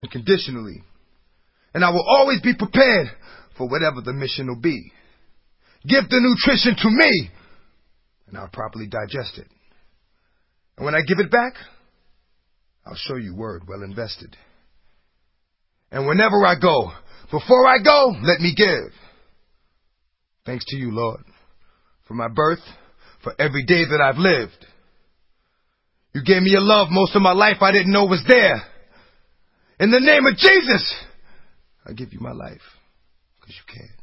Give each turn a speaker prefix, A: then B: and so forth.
A: unconditionally. And I will always be prepared for whatever the mission will be. Give the nutrition to me, and I'll properly digest it. And when I give it back, I'll show you word well invested. And whenever I go, before I go, let me give. Thanks to you, Lord, for my birth, for every day that I've lived. You gave me a love most of my life I didn't know was there. In the name of Jesus, I give you my life, because you can.